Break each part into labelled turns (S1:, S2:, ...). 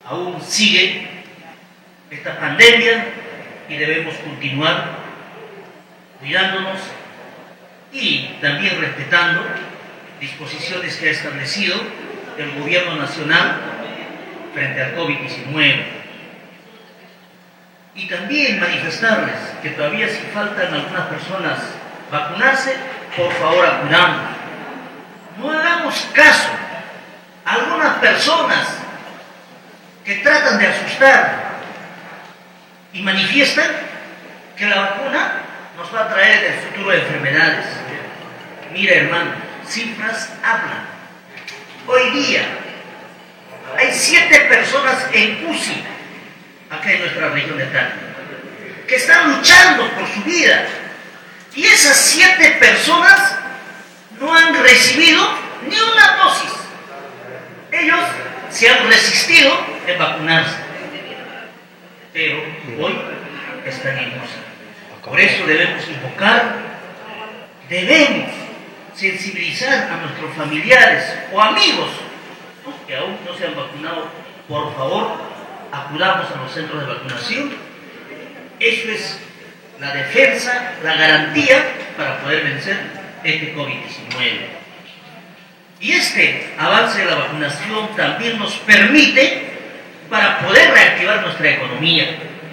S1: aún sigue esta pandemia y debemos continuar cuidándonos y también respetando disposiciones que ha establecido el gobierno nacional frente al COVID-19. Y también manifestarles que todavía si faltan algunas personas vacunarse, por favor acudamos. No hagamos caso a algunas personas que tratan de asustar y manifiestan que la vacuna nos va a traer en el futuro enfermedades. Mira, hermano, cifras hablan. Hoy día hay 7 personas en UCI acá en nuestra región de Tacna que están luchando por su vida, y esas 7 personas no han recibido ni una dosis. Ellos se han resistido en vacunarse, pero hoy están en UCI. Por eso debemos invocar, debemos sensibilizar a nuestros familiares o amigos, ¿no?, que aún no se han vacunado. Por favor, acudamos a los centros de vacunación. Eso es la defensa, la garantía para poder vencer este COVID-19. Y este avance de la vacunación también nos permite para poder reactivar nuestra economía.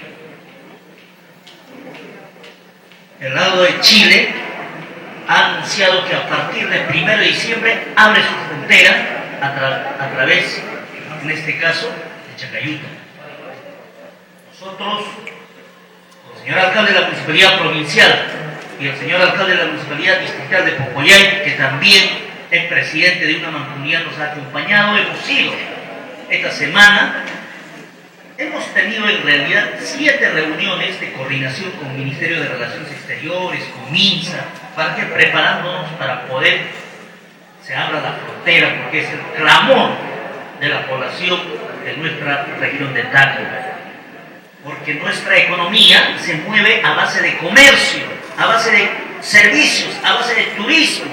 S1: El lado de Chile ha anunciado que a partir del 1 de diciembre abre su frontera a través, en este caso, de Chacayuta. Nosotros, el señor alcalde de la Municipalidad Provincial y el señor alcalde de la Municipalidad Distrital de Pocoyay, que también es presidente de una mancomunidad, nos ha acompañado. Hemos ido esta semana, hemos tenido en realidad 7 reuniones de coordinación con el Ministerio de Relaciones Exteriores, con MINSA, para que preparándonos para poder se abra la frontera, porque es el clamor de la población de nuestra región de Tacna. Porque nuestra economía se mueve a base de comercio, a base de servicios, a base de turismo.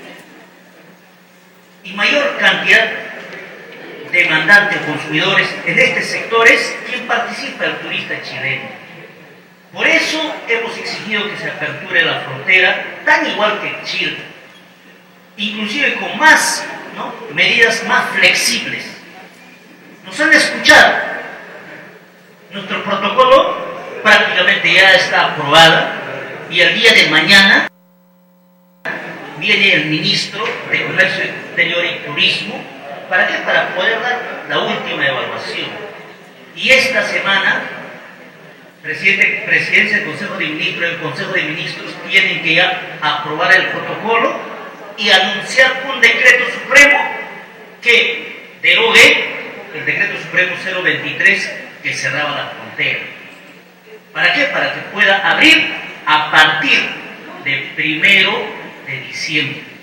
S1: Y mayor cantidad de demandantes o consumidores en este sector es quien participa, el turista chileno. Por eso hemos exigido que se aperture la frontera, tan igual que Chile, inclusive con más, ¿no?, medidas más flexibles. Nos han escuchado. Nuestro protocolo prácticamente ya está aprobado y el día de mañana viene el ministro de Comercio Exterior y Turismo. ¿Para qué? Para poder dar la última evaluación. Y esta semana, presidencia del Consejo de Ministros y el Consejo de Ministros tienen que ya aprobar el protocolo y anunciar un decreto supremo que derogue el decreto supremo 023 que cerraba la frontera. ¿Para qué? Para que pueda abrir a partir del 1 de diciembre.